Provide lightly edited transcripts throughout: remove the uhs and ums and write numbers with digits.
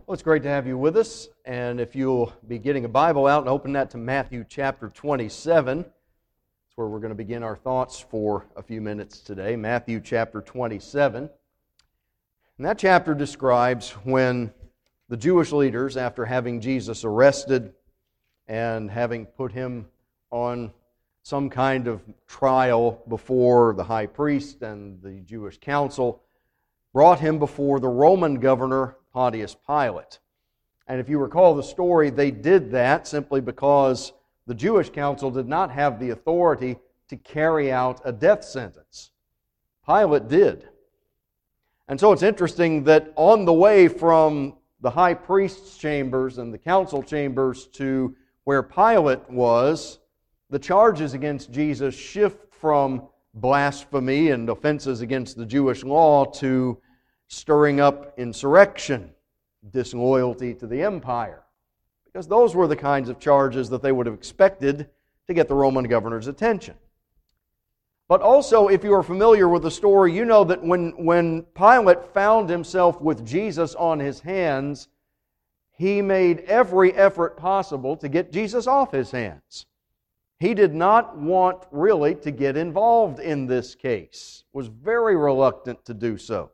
Well, it's great to have you with us, and if you'll be getting a Bible out and open that to Matthew chapter 27, that's where we're going to begin our thoughts for a few minutes today. Matthew chapter 27. And that chapter describes when the Jewish leaders, after having Jesus arrested and having put him on some kind of trial before the high priest and the Jewish council, brought him before the Roman governor Pontius Pilate. And if you recall the story, they did that simply because the Jewish council did not have the authority to carry out a death sentence. Pilate did. And so it's interesting that on the way from the high priest's chambers and the council chambers to where Pilate was, the charges against Jesus shift from blasphemy and offenses against the Jewish law to stirring up insurrection, disloyalty to the empire, because those were the kinds of charges that they would have expected to get the Roman governor's attention. But also, if you are familiar with the story, you know that when Pilate found himself with Jesus on his hands, he made every effort possible to get Jesus off his hands. He did not want really to get involved in this case, was very reluctant to do so.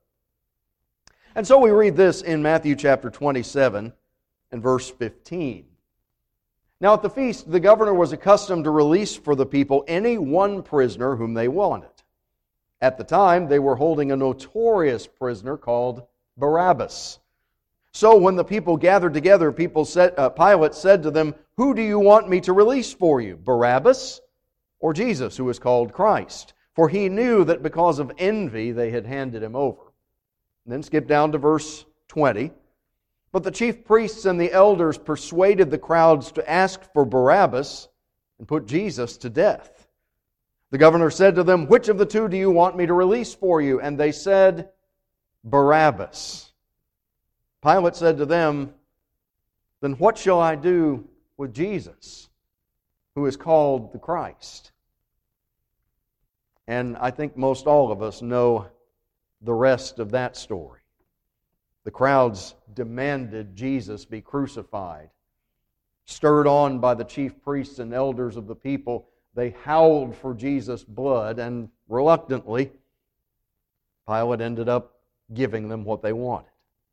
And so we read this in Matthew chapter 27 and verse 15. Now at the feast, the governor was accustomed to release for the people any one prisoner whom they wanted. At the time, they were holding a notorious prisoner called Barabbas. So when the people gathered together, Pilate said to them, "Who do you want me to release for you, Barabbas or Jesus, who is called Christ?" For he knew that because of envy they had handed him over. And then skip down to verse 20. But the chief priests and the elders persuaded the crowds to ask for Barabbas and put Jesus to death. The governor said to them, "Which of the two do you want me to release for you?" And they said, "Barabbas." Pilate said to them, "Then what shall I do with Jesus, who is called the Christ?" And I think most all of us know the rest of that story. The crowds demanded Jesus be crucified. Stirred on by the chief priests and elders of the people, they howled for Jesus' blood, and reluctantly, Pilate ended up giving them what they wanted.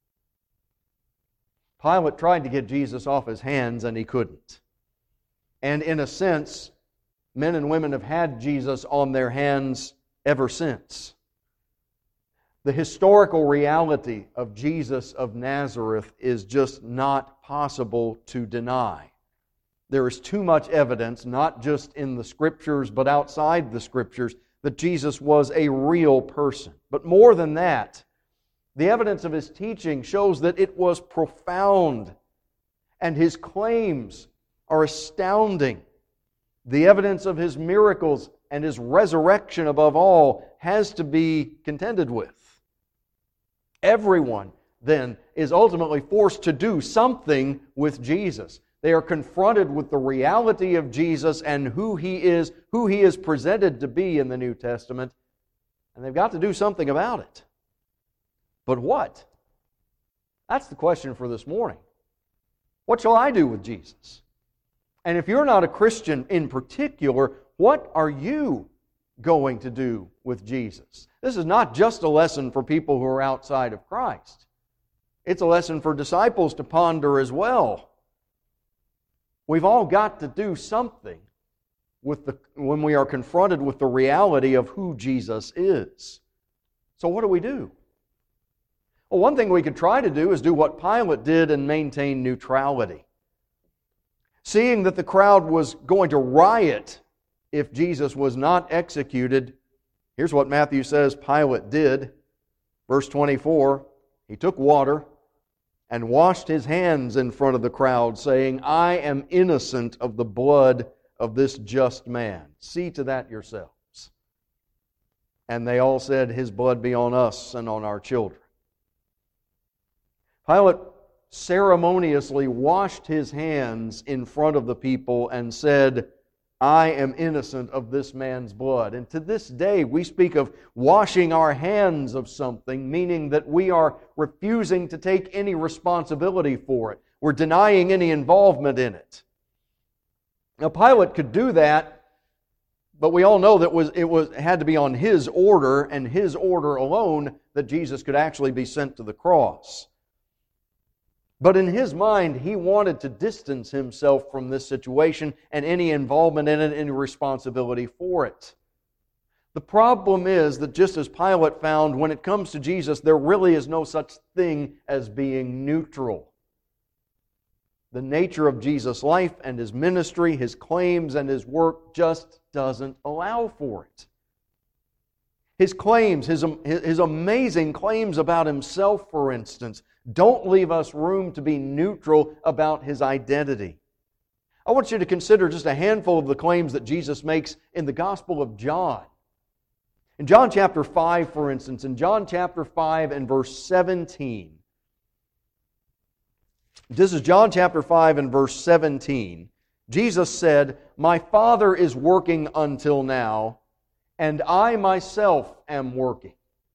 Pilate tried to get Jesus off his hands, and he couldn't. And in a sense, men and women have had Jesus on their hands ever since. The historical reality of Jesus of Nazareth is just not possible to deny. There is too much evidence, not just in the Scriptures, but outside the Scriptures, that Jesus was a real person. But more than that, the evidence of His teaching shows that it was profound, and His claims are astounding. The evidence of His miracles and His resurrection, above all, has to be contended with. Everyone, then, is ultimately forced to do something with Jesus. They are confronted with the reality of Jesus and who He is presented to be in the New Testament, and they've got to do something about it. But what? That's the question for this morning. What shall I do with Jesus? And if you're not a Christian in particular, what are you going to do with Jesus? This is not just a lesson for people who are outside of Christ. It's a lesson for disciples to ponder as well. We've all got to do something when we are confronted with the reality of who Jesus is. So what do we do? Well, one thing we could try to do is do what Pilate did and maintain neutrality. Seeing that the crowd was going to riot if Jesus was not executed, here's what Matthew says Pilate did. Verse 24, he took water and washed his hands in front of the crowd, saying, "I am innocent of the blood of this just man. See to that yourselves." And they all said, "His blood be on us and on our children." Pilate ceremoniously washed his hands in front of the people and said, I am innocent of this man's blood. And to this day, we speak of washing our hands of something, meaning that we are refusing to take any responsibility for it. We're denying any involvement in it. Now, Pilate could do that, but we all know that it had to be on his order, and his order alone, that Jesus could actually be sent to the cross. But in his mind, he wanted to distance himself from this situation and any involvement in it, any responsibility for it. The problem is that just as Pilate found, when it comes to Jesus, there really is no such thing as being neutral. The nature of Jesus' life and His ministry, His claims and His work just doesn't allow for it. His claims, His amazing claims about Himself, for instance, don't leave us room to be neutral about His identity. I want you to consider just a handful of the claims that Jesus makes in the Gospel of John. In John chapter 5, for instance, in John chapter 5 and verse 17, this is John chapter 5 and verse 17. Jesus said, "My Father is working until now, and I myself am working."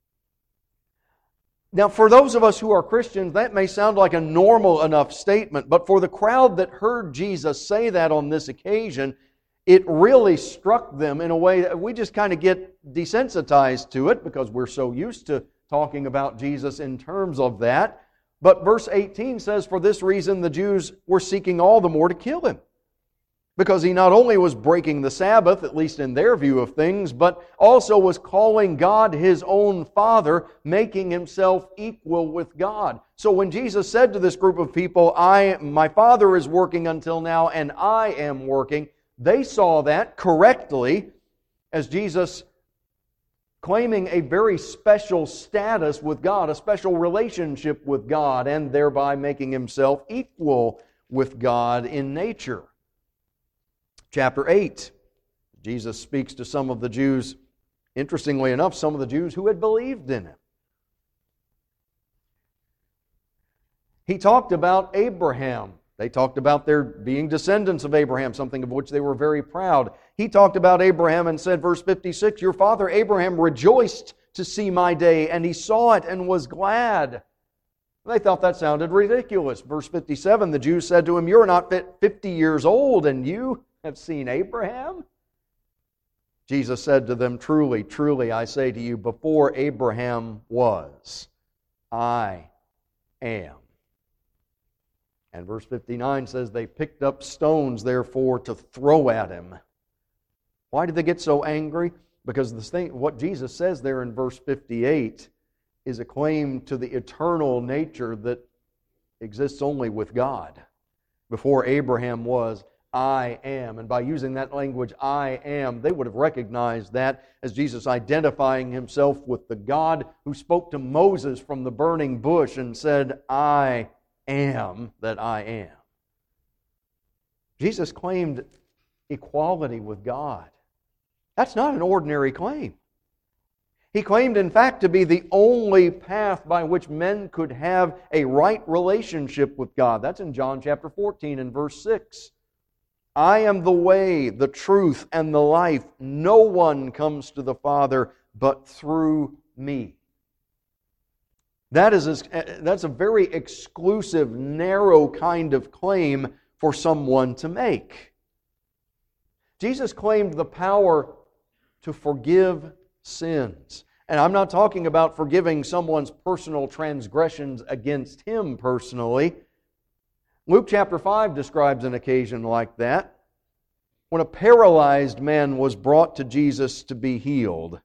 Now, for those of us who are Christians, that may sound like a normal enough statement, but for the crowd that heard Jesus say that on this occasion, it really struck them in a way that we just kind of get desensitized to it because we're so used to talking about Jesus in terms of that. But verse 18 says, "For this reason the Jews were seeking all the more to kill Him, because He not only was breaking the Sabbath, at least in their view of things, but also was calling God His own Father, making Himself equal with God." So when Jesus said to this group of people, "My Father is working until now, and I am working," they saw that correctly as Jesus claiming a very special status with God, a special relationship with God, and thereby making Himself equal with God in nature. Chapter 8, Jesus speaks to some of the Jews, interestingly enough, some of the Jews who had believed in Him. He talked about Abraham. They talked about their being descendants of Abraham, something of which they were very proud. He talked about Abraham and said, verse 56, "Your father Abraham rejoiced to see my day, and he saw it and was glad." They thought that sounded ridiculous. Verse 57, the Jews said to him, "You're not 50 years old, and you have seen Abraham?" Jesus said to them, "Truly, truly, I say to you, before Abraham was, I am." And verse 59 says, "They picked up stones, therefore, to throw at Him." Why did they get so angry? Because what Jesus says there in verse 58 is a claim to the eternal nature that exists only with God. Before Abraham was, I am. And by using that language, I am, they would have recognized that as Jesus identifying Himself with the God who spoke to Moses from the burning bush and said, "I am that I am." Jesus claimed equality with God. That's not an ordinary claim. He claimed, in fact, to be the only path by which men could have a right relationship with God. That's in John chapter 14 and verse 6. "I am the way, the truth, and the life. No one comes to the Father but through me." That's a very exclusive, narrow kind of claim for someone to make. Jesus claimed the power to forgive sins. And I'm not talking about forgiving someone's personal transgressions against Him personally. Luke chapter 5 describes an occasion like that, when a paralyzed man was brought to Jesus to be healed.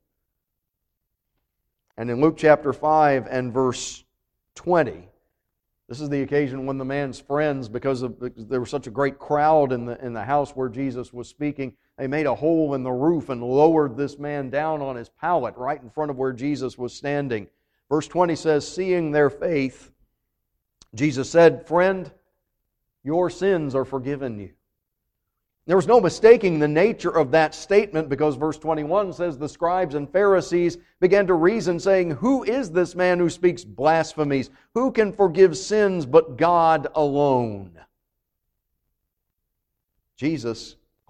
And in Luke chapter 5 and verse 20, this is the occasion when the man's friends, because there was such a great crowd in the house where Jesus was speaking, they made a hole in the roof and lowered this man down on his pallet right in front of where Jesus was standing. Verse 20 says, "Seeing their faith, Jesus said, 'Friend, your sins are forgiven you.'" There was no mistaking the nature of that statement, because verse 21 says the scribes and Pharisees began to reason, saying, "Who is this man who speaks blasphemies? Who can forgive sins but God alone?" Jesus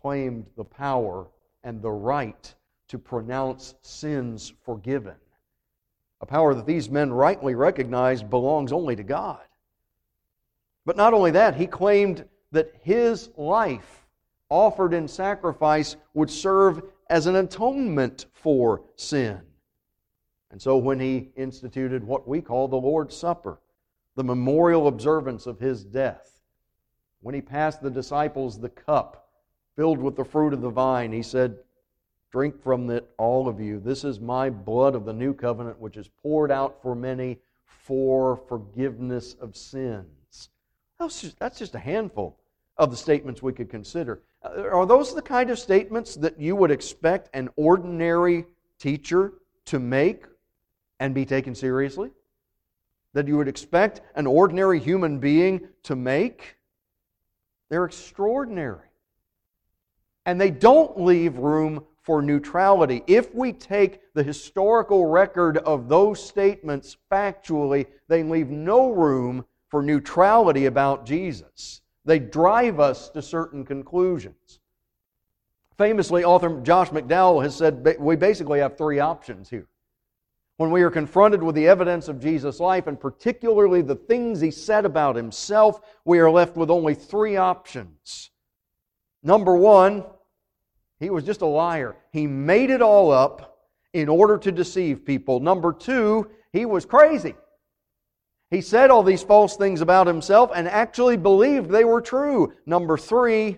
claimed the power and the right to pronounce sins forgiven. A power that these men rightly recognized belongs only to God. But not only that, he claimed that his life offered in sacrifice would serve as an atonement for sin. And so when he instituted what we call the Lord's Supper, the memorial observance of his death, when he passed the disciples the cup filled with the fruit of the vine, he said, "Drink from it, all of you. This is my blood of the new covenant, which is poured out for many for forgiveness of sins." That's just a handful of the statements we could consider. Are those the kind of statements that you would expect an ordinary teacher to make and be taken seriously? That you would expect an ordinary human being to make? They're extraordinary. And they don't leave room for neutrality. If we take the historical record of those statements factually, they leave no room for neutrality about Jesus. They drive us to certain conclusions. Famously, author Josh McDowell has said we basically have three options here. When we are confronted with the evidence of Jesus' life, and particularly the things He said about Himself, we are left with only three options. Number one, He was just a liar. He made it all up in order to deceive people. Number two, He was crazy. He said all these false things about Himself and actually believed they were true. Number three,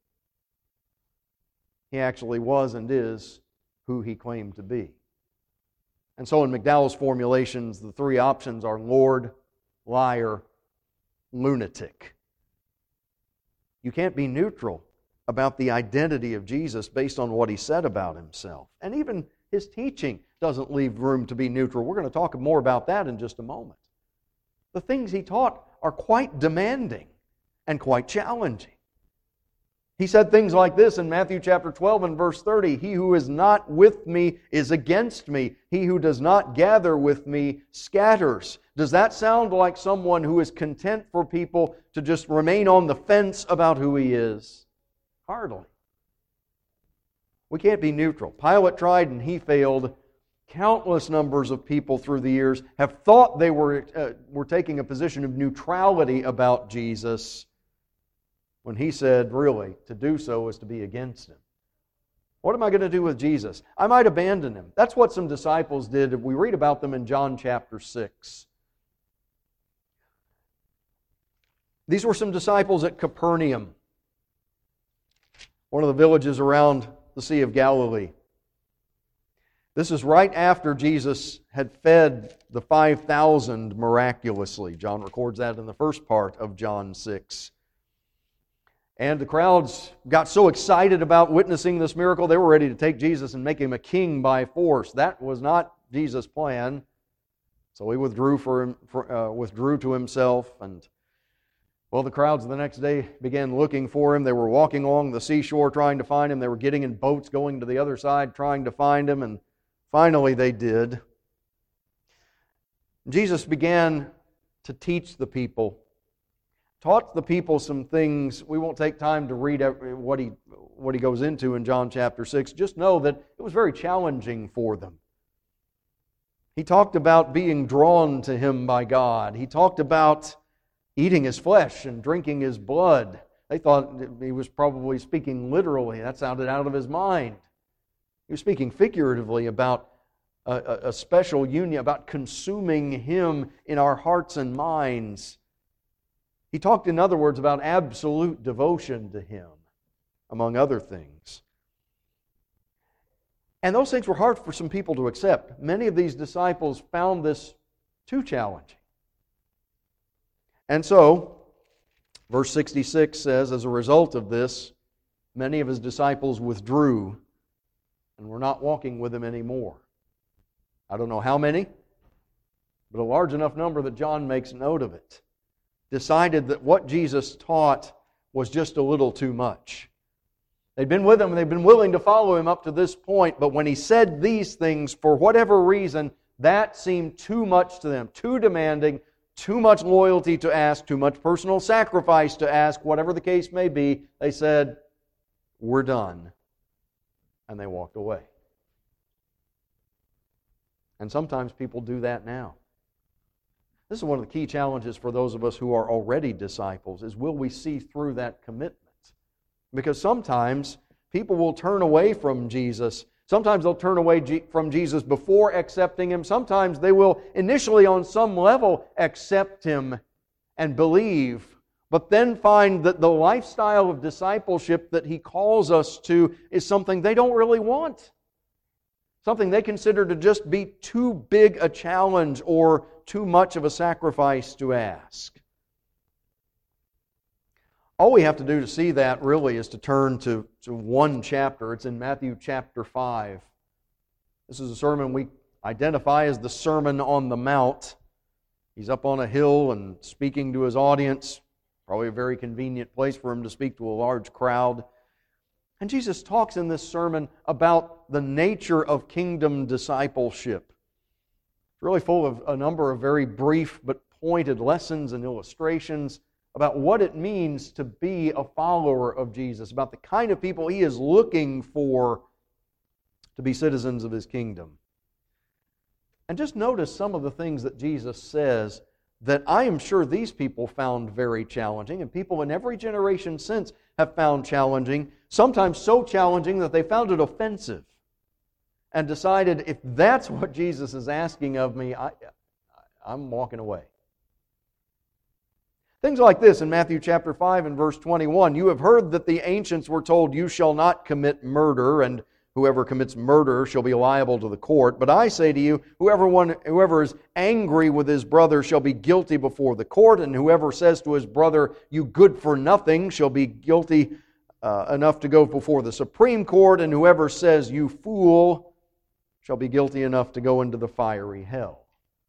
He actually was and is who He claimed to be. And so in McDowell's formulations, the three options are Lord, liar, lunatic. You can't be neutral about the identity of Jesus based on what He said about Himself. And even His teaching doesn't leave room to be neutral. We're going to talk more about that in just a moment. The things He taught are quite demanding and quite challenging. He said things like this in Matthew chapter 12 and verse 30, "He who is not with me is against me. He who does not gather with me scatters." Does that sound like someone who is content for people to just remain on the fence about who He is? Hardly. We can't be neutral. Pilate tried and he failed. Countless numbers of people through the years have thought they were taking a position of neutrality about Jesus, when He said, really, to do so is to be against Him. What am I going to do with Jesus? I might abandon Him. That's what some disciples did. We read about them in John chapter 6. These were some disciples at Capernaum, one of the villages around the Sea of Galilee. This is right after Jesus had fed the 5,000 miraculously. John records that in the first part of John 6. And the crowds got so excited about witnessing this miracle, they were ready to take Jesus and make Him a king by force. That was not Jesus' plan. So He withdrew to Himself. And, well, the crowds the next day began looking for Him. They were walking along the seashore trying to find Him. They were getting in boats going to the other side trying to find Him. And finally they did. Jesus began to teach the people. Taught the people some things. We won't take time to read what he goes into in John chapter 6. Just know that it was very challenging for them. He talked about being drawn to Him by God. He talked about eating His flesh and drinking His blood. They thought He was probably speaking literally. That sounded out of His mind. He was speaking figuratively about a special union, about consuming Him in our hearts and minds. He talked, in other words, about absolute devotion to Him, among other things. And those things were hard for some people to accept. Many of these disciples found this too challenging. And so, verse 66 says, as a result of this, many of His disciples withdrew and were not walking with Him anymore. I don't know how many, but a large enough number that John makes note of it. Decided that what Jesus taught was just a little too much. They'd been with Him and they'd been willing to follow Him up to this point, but when He said these things, for whatever reason, that seemed too much to them, too demanding, too much loyalty to ask, too much personal sacrifice to ask, whatever the case may be. They said, "We're done." And they walked away. And sometimes people do that now. This is one of the key challenges for those of us who are already disciples, is will we see through that commitment? Because sometimes people will turn away from Jesus. Sometimes they'll turn away from Jesus before accepting Him. Sometimes they will initially on some level accept Him and believe, but then find that the lifestyle of discipleship that He calls us to is something they don't really want. Something they consider to just be too big a challenge or too much of a sacrifice to ask. All we have to do to see that really is to turn to one chapter. It's in Matthew chapter 5. This is a sermon we identify as the Sermon on the Mount. He's up on a hill and speaking to His audience. Probably a very convenient place for Him to speak to a large crowd. And Jesus talks in this sermon about the nature of kingdom discipleship. It's really full of a number of very brief but pointed lessons and illustrations about what it means to be a follower of Jesus, about the kind of people He is looking for to be citizens of His kingdom. And just notice some of the things that Jesus says that I am sure these people found very challenging, and people in every generation since have found challenging, sometimes so challenging that they found it offensive and decided, if that's what Jesus is asking of me, I'm walking away. Things like this in Matthew chapter 5 and verse 21. "You have heard that the ancients were told, 'You shall not commit murder, and whoever commits murder shall be liable to the court.' But I say to you, whoever is angry with his brother shall be guilty before the court, and whoever says to his brother, 'You good for nothing,' shall be guilty enough to go before the Supreme Court, and whoever says, 'You fool,' shall be guilty enough to go into the fiery hell."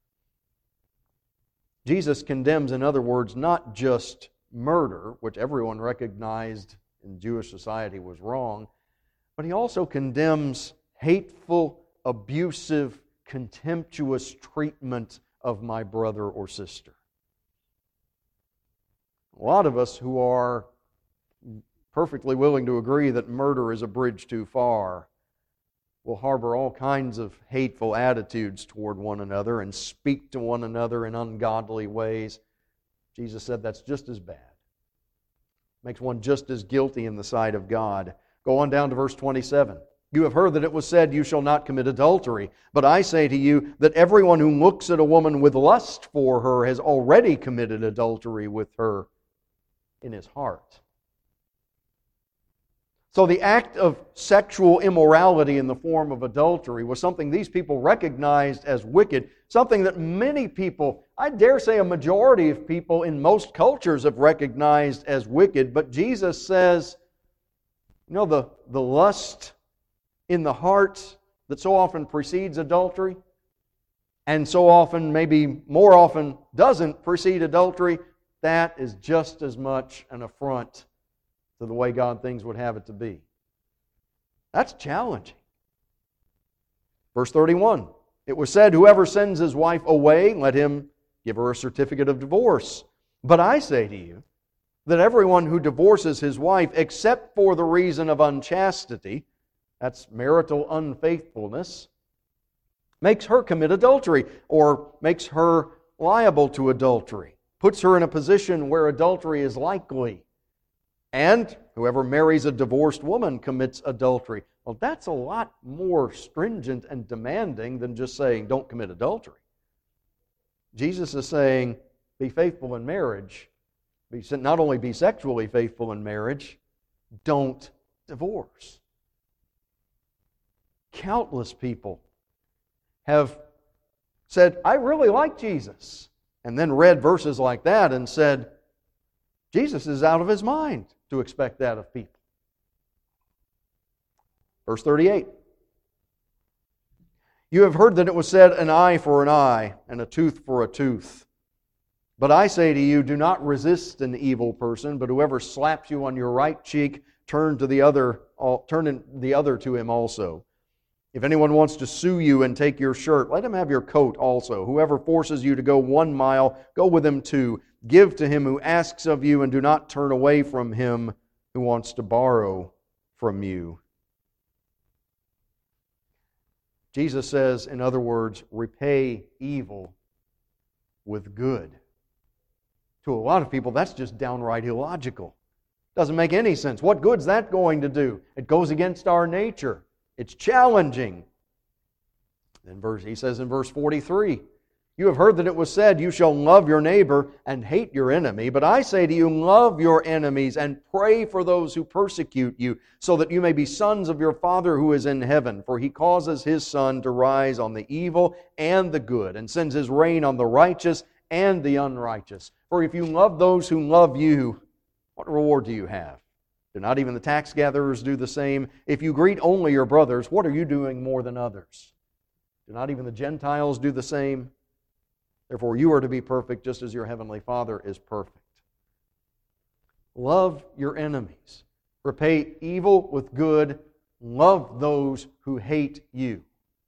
Jesus condemns, in other words, not just murder, which everyone recognized in Jewish society was wrong, but He also condemns hateful, abusive, contemptuous treatment of my brother or sister. A lot of us who are perfectly willing to agree that murder is a bridge too far will harbor all kinds of hateful attitudes toward one another and speak to one another in ungodly ways. Jesus said that's just as bad. Makes one just as guilty in the sight of God. Go on down to verse 27. "You have heard that it was said, 'You shall not commit adultery.' But I say to you that everyone who looks at a woman with lust for her has already committed adultery with her in his heart." So the act of sexual immorality in the form of adultery was something these people recognized as wicked, something that many people, I dare say a majority of people in most cultures have recognized as wicked. But Jesus says, the lust in the heart that so often precedes adultery, and so often, maybe more often, doesn't precede adultery, that is just as much an affront to the way God things would have it to be. That's challenging. Verse 31, "It was said, 'Whoever sends his wife away, let him give her a certificate of divorce.' But I say to you that everyone who divorces his wife, except for the reason of unchastity," that's marital unfaithfulness, "makes her commit adultery," or makes her liable to adultery, puts her in a position where adultery is likely. "And whoever marries a divorced woman commits adultery." Well, that's a lot more stringent and demanding than just saying, "Don't commit adultery." Jesus is saying, be faithful in marriage. Not only be sexually faithful in marriage, don't divorce. Countless people have said, "I really like Jesus," and then read verses like that and said, Jesus is out of His mind to expect that of people. Verse 38. "You have heard that it was said, 'An eye for an eye, and a tooth for a tooth.' But I say to you, do not resist an evil person, but whoever slaps you on your right cheek, turn the other to him also. If anyone wants to sue you and take your shirt, let him have your coat also. Whoever forces you to go 1 mile, go with him 2. Give to him who asks of you, and do not turn away from him who wants to borrow from you. Jesus says, in other words, repay evil with good. To a lot of people, that's just downright illogical. Doesn't make any sense. What good's that going to do? It goes against our nature. It's challenging. Then he says in verse 43, you have heard that it was said, you shall love your neighbor and hate your enemy. But I say to you, love your enemies and pray for those who persecute you, so that you may be sons of your Father who is in heaven. For He causes His sun to rise on the evil and the good, and sends His rain on the righteous and the unrighteous. For if you love those who love you, what reward do you have? Do not even the tax gatherers do the same? If you greet only your brothers, what are you doing more than others? Do not even the Gentiles do the same? Therefore, you are to be perfect just as your heavenly Father is perfect. Love your enemies. Repay evil with good. Love those who hate you.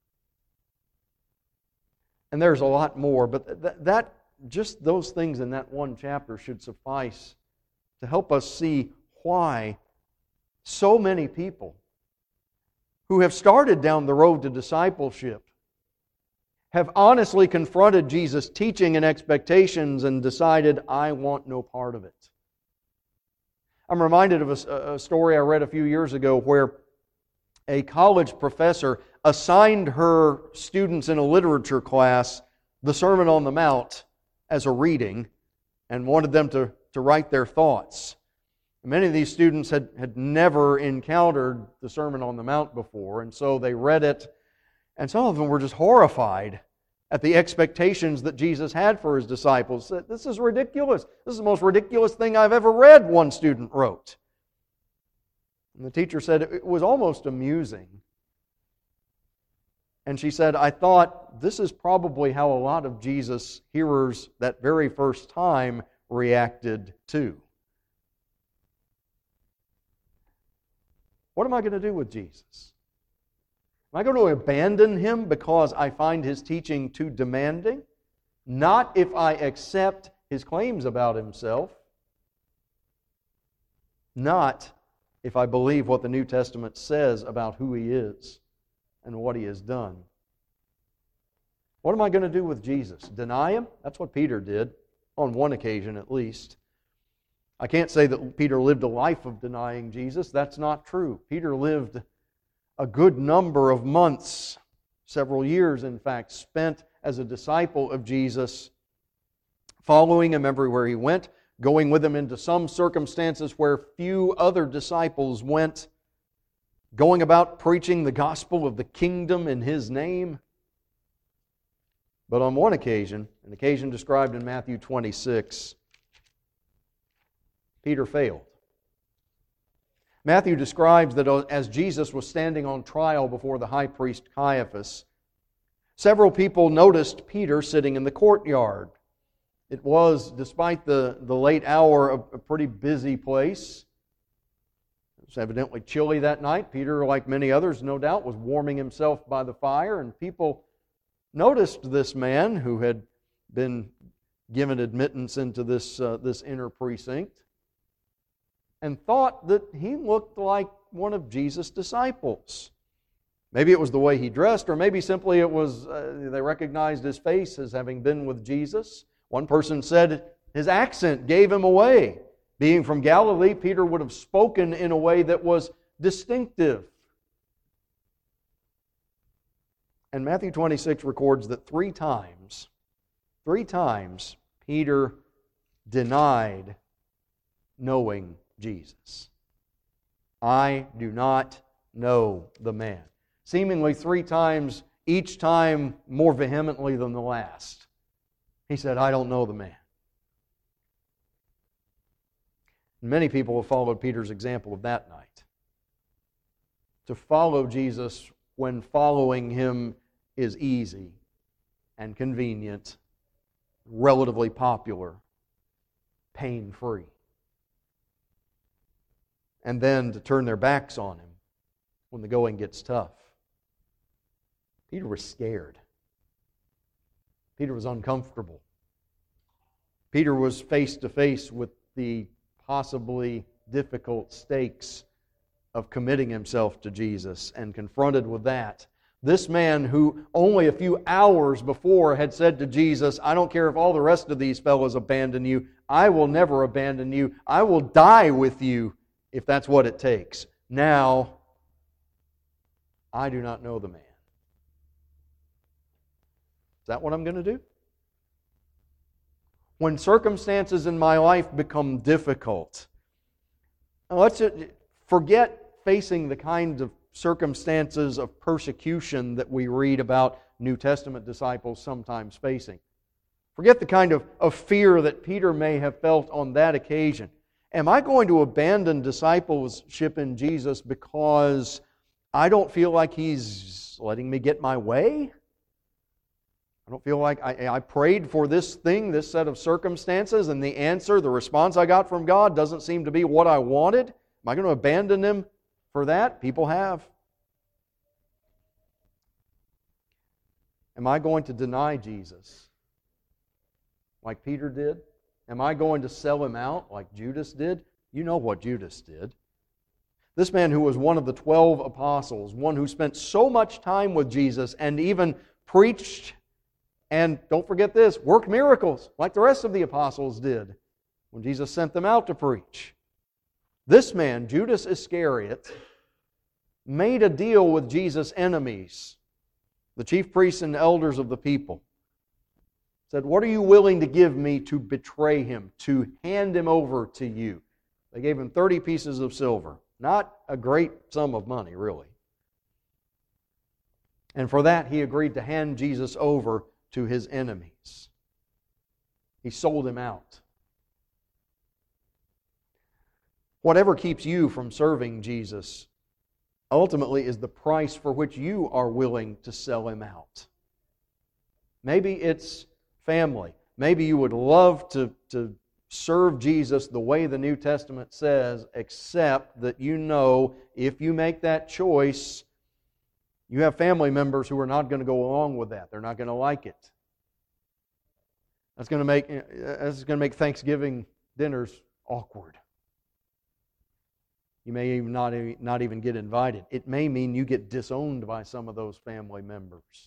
And there's a lot more, but just those things in that one chapter should suffice to help us see why so many people who have started down the road to discipleship have honestly confronted Jesus' teaching and expectations and decided, I want no part of it. I'm reminded of a story I read a few years ago where a college professor assigned her students in a literature class the Sermon on the Mount as a reading and wanted them to write their thoughts. Many of these students had never encountered the Sermon on the Mount before, and so they read it, and some of them were just horrified at the expectations that Jesus had for His disciples. This is ridiculous. This is the most ridiculous thing I've ever read, one student wrote. And the teacher said it was almost amusing. And she said, I thought this is probably how a lot of Jesus' hearers that very first time reacted too. What am I going to do with Jesus? Am I going to abandon Him because I find His teaching too demanding? Not if I accept His claims about Himself. Not if I believe what the New Testament says about who He is and what He has done. What am I going to do with Jesus? Deny Him? That's what Peter did, on one occasion at least. I can't say that Peter lived a life of denying Jesus. That's not true. Peter lived a good number of months, several years in fact, spent as a disciple of Jesus, following Him everywhere He went, going with Him into some circumstances where few other disciples went, going about preaching the gospel of the kingdom in His name. But on one occasion, an occasion described in Matthew 26, Peter failed. Matthew describes that as Jesus was standing on trial before the high priest Caiaphas, several people noticed Peter sitting in the courtyard. It was, despite the late hour, a pretty busy place. It was evidently chilly that night. Peter, like many others, no doubt, was warming himself by the fire, and people noticed this man who had been given admittance into this inner precinct, and thought that he looked like one of Jesus' disciples. Maybe it was the way he dressed, or maybe simply it was they recognized his face as having been with Jesus. One person said his accent gave him away. Being from Galilee, Peter would have spoken in a way that was distinctive. And Matthew 26 records that three times, Peter denied knowing Jesus. I do not know the man. Seemingly three times, each time more vehemently than the last. He said, I don't know the man. Many people have followed Peter's example of that night. To follow Jesus when following Him is easy and convenient, relatively popular, pain-free. And then to turn their backs on Him when the going gets tough. Peter was scared. Peter was uncomfortable. Peter was face to face with the possibly difficult stakes of committing himself to Jesus, and confronted with that, this man who only a few hours before had said to Jesus, I don't care if all the rest of these fellows abandon you, I will never abandon you. I will die with you if that's what it takes. Now, I do not know the man. Is that what I'm going to do? When circumstances in my life become difficult, let's forget facing the kinds of circumstances of persecution that we read about New Testament disciples sometimes facing. Forget the kind of fear that Peter may have felt on that occasion. Am I going to abandon discipleship in Jesus because I don't feel like He's letting me get my way? I don't feel like I prayed for this thing, this set of circumstances, and the answer, the response I got from God doesn't seem to be what I wanted. Am I going to abandon Him for that? People have. Am I going to deny Jesus like Peter did? Am I going to sell Him out like Judas did? You know what Judas did. This man who was one of the 12 apostles, one who spent so much time with Jesus and even preached, and don't forget this, worked miracles like the rest of the apostles did when Jesus sent them out to preach. This man, Judas Iscariot, made a deal with Jesus' enemies, the chief priests and elders of the people. Said, what are you willing to give me to betray Him, to hand Him over to you? They gave him 30 pieces of silver. Not a great sum of money, really. And for that, he agreed to hand Jesus over to his enemies. He sold Him out. Whatever keeps you from serving Jesus ultimately is the price for which you are willing to sell Him out. Maybe it's family. Maybe you would love to serve Jesus the way the New Testament says, except that you know if you make that choice, you have family members who are not going to go along with that. They're not going to like it. That's going to make Thanksgiving dinners awkward. You may even not even get invited. It may mean you get disowned by some of those family members.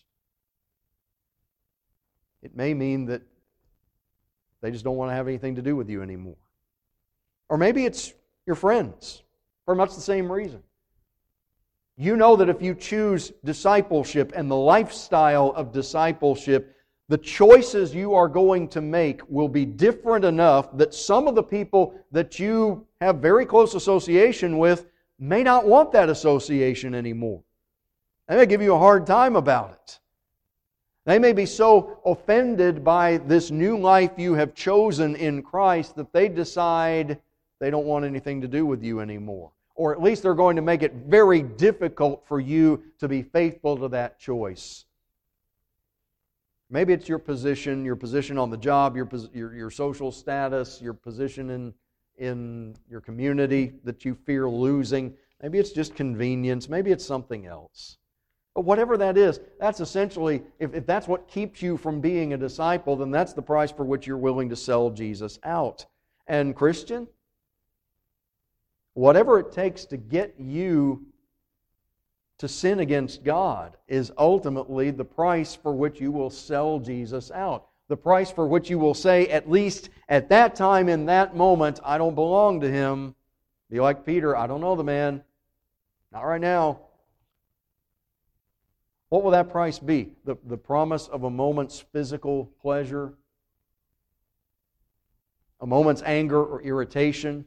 It may mean that they just don't want to have anything to do with you anymore. Or maybe it's your friends, for much the same reason. You know that if you choose discipleship and the lifestyle of discipleship, the choices you are going to make will be different enough that some of the people that you have very close association with may not want that association anymore. They may give you a hard time about it. They may be so offended by this new life you have chosen in Christ that they decide they don't want anything to do with you anymore. Or at least they're going to make it very difficult for you to be faithful to that choice. Maybe it's your position on the job, your social status, your position in your community that you fear losing. Maybe it's just convenience. Maybe it's something else. But whatever that is, that's essentially, if that's what keeps you from being a disciple, then that's the price for which you're willing to sell Jesus out. And Christian, whatever it takes to get you to sin against God is ultimately the price for which you will sell Jesus out. The price for which you will say, at least at that time, in that moment, I don't belong to Him. Be like Peter, I don't know the man. Not right now. What will that price be? The promise of a moment's physical pleasure? A moment's anger or irritation?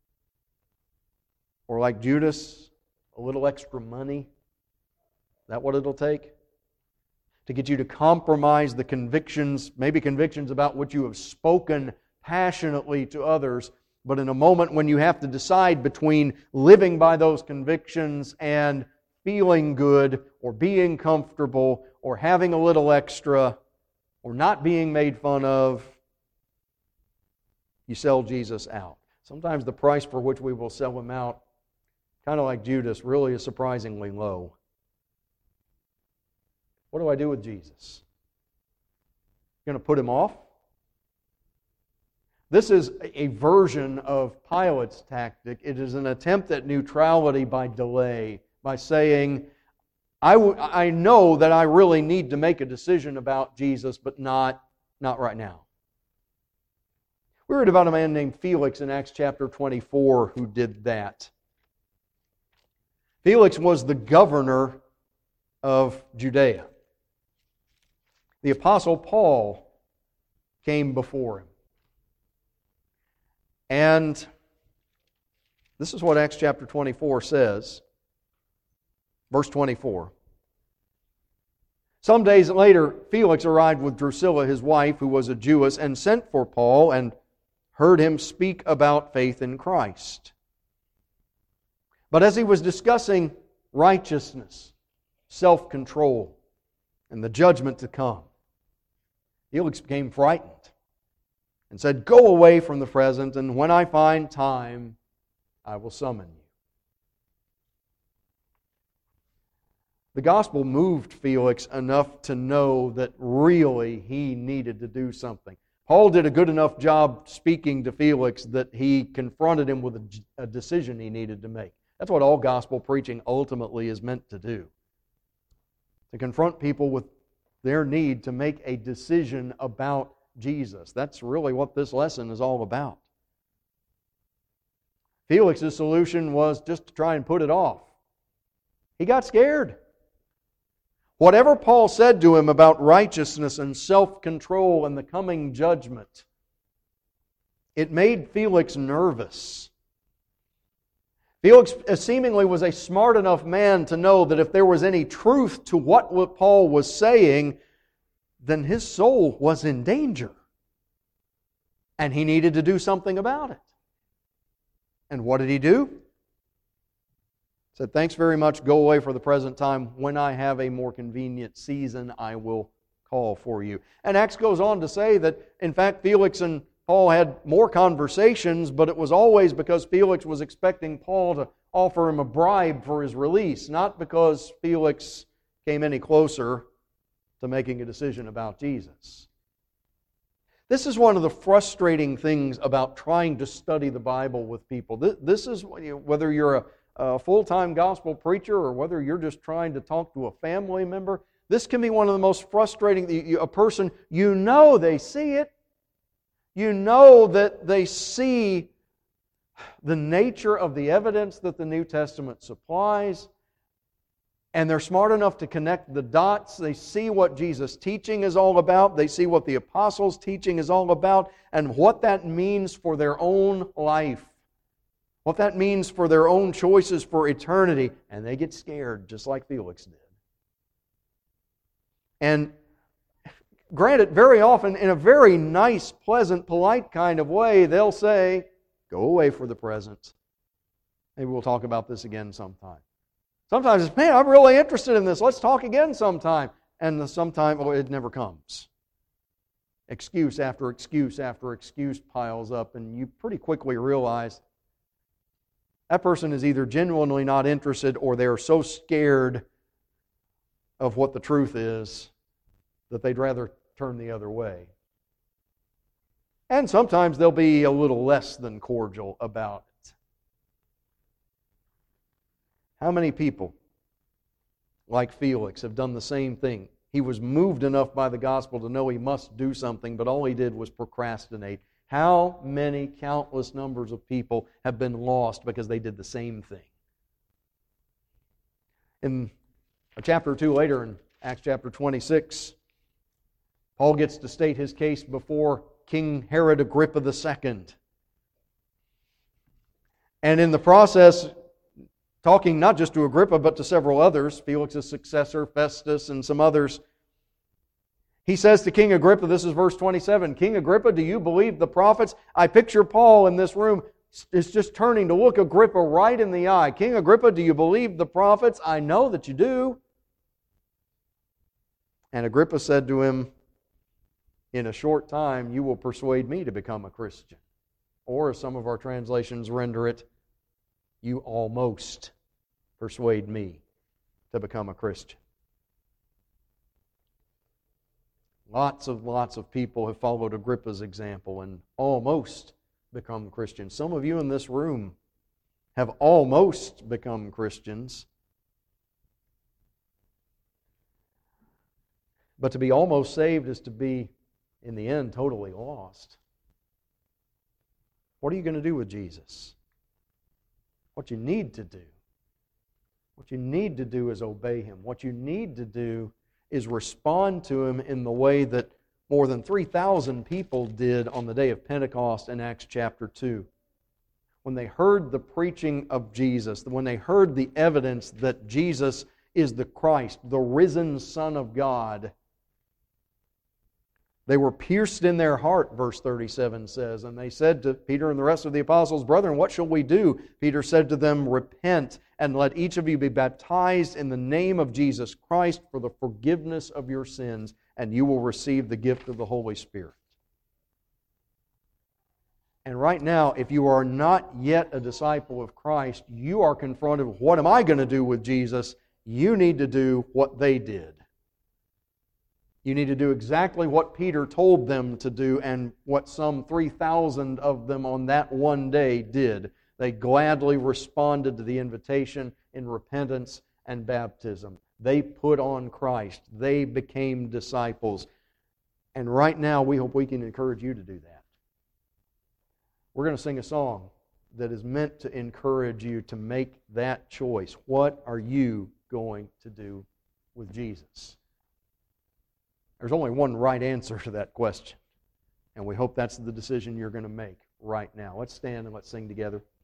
Or like Judas, a little extra money? Is that what it'll take? To get you to compromise the convictions, maybe convictions about what you have spoken passionately to others, but in a moment when you have to decide between living by those convictions and feeling good, or being comfortable, or having a little extra, or not being made fun of, you sell Jesus out. Sometimes the price for which we will sell Him out, kind of like Judas, really is surprisingly low. What do I do with Jesus? Going to put Him off? This is a version of Pilate's tactic. It is an attempt at neutrality by delay, by saying, I know that I really need to make a decision about Jesus, but not right now. We read about a man named Felix in Acts chapter 24 who did that. Felix was the governor of Judea. The Apostle Paul came before him. And this is what Acts chapter 24 says. Verse 24. Some days later, Felix arrived with Drusilla, his wife, who was a Jewess, and sent for Paul and heard him speak about faith in Christ. But as he was discussing righteousness, self-control, and the judgment to come, Felix became frightened and said, "Go away from the present, and when I find time, I will summon you." The gospel moved Felix enough to know that really he needed to do something. Paul did a good enough job speaking to Felix that he confronted him with a decision he needed to make. That's what all gospel preaching ultimately is meant to do. To confront people with their need to make a decision about Jesus. That's really what this lesson is all about. Felix's solution was just to try and put it off. He got scared. Whatever Paul said to him about righteousness and self-control and the coming judgment, it made Felix nervous. Felix seemingly was a smart enough man to know that if there was any truth to what Paul was saying, then his soul was in danger. And he needed to do something about it. And what did he do? He said, "Thanks very much, go away for the present time. When I have a more convenient season, I will call for you." And Acts goes on to say that, in fact, Felix and Paul had more conversations, but it was always because Felix was expecting Paul to offer him a bribe for his release, not because Felix came any closer to making a decision about Jesus. This is one of the frustrating things about trying to study the Bible with people. This is, whether you're a full-time gospel preacher or whether you're just trying to talk to a family member, this can be one of the most frustrating. A person, you know they see it. You know that they see the nature of the evidence that the New Testament supplies, and they're smart enough to connect the dots. They see what Jesus' teaching is all about. They see what the apostles' teaching is all about, and what that means for their own life, what that means for their own choices for eternity, and they get scared, just like Felix did. And granted, very often, in a very nice, pleasant, polite kind of way, they'll say, "Go away for the present. Maybe we'll talk about this again sometime." Sometimes it's, "Man, I'm really interested in this. Let's talk again sometime." And it never comes. Excuse after excuse after excuse piles up, and you pretty quickly realize that person is either genuinely not interested or they're so scared of what the truth is that they'd rather turn the other way. And sometimes they'll be a little less than cordial about it. How many people, like Felix, have done the same thing? He was moved enough by the gospel to know he must do something, but all he did was procrastinate. How many countless numbers of people have been lost because they did the same thing? In a chapter or two later, in Acts chapter 26, Paul gets to state his case before King Herod Agrippa II. And in the process, talking not just to Agrippa, but to several others, Felix's successor, Festus, and some others, he says to King Agrippa, this is verse 27, "King Agrippa, do you believe the prophets?" I picture Paul in this room is just turning to look Agrippa right in the eye. "King Agrippa, do you believe the prophets?" "I know that you do." And Agrippa said to him, "In a short time you will persuade me to become a Christian." Or, as some of our translations render it, "You almost persuade me to become a Christian." Lots of people have followed Agrippa's example and almost become Christians. Some of you in this room have almost become Christians. But to be almost saved is to be, in the end, totally lost. What are you going to do with Jesus? What you need to do. What you need to do is obey Him. What you need to do is respond to Him in the way that more than 3,000 people did on the day of Pentecost in Acts chapter 2. When they heard the preaching of Jesus, when they heard the evidence that Jesus is the Christ, the risen Son of God, they were pierced in their heart, verse 37 says, and they said to Peter and the rest of the apostles, "Brethren, what shall we do?" Peter said to them, "Repent, and let each of you be baptized in the name of Jesus Christ for the forgiveness of your sins, and you will receive the gift of the Holy Spirit." And right now, if you are not yet a disciple of Christ, you are confronted with, what am I going to do with Jesus? You need to do what they did. You need to do exactly what Peter told them to do and what some 3,000 of them on that one day did. They gladly responded to the invitation in repentance and baptism. They put on Christ. They became disciples. And right now, we hope we can encourage you to do that. We're going to sing a song that is meant to encourage you to make that choice. What are you going to do with Jesus? There's only one right answer to that question. And we hope that's the decision you're going to make right now. Let's stand and let's sing together.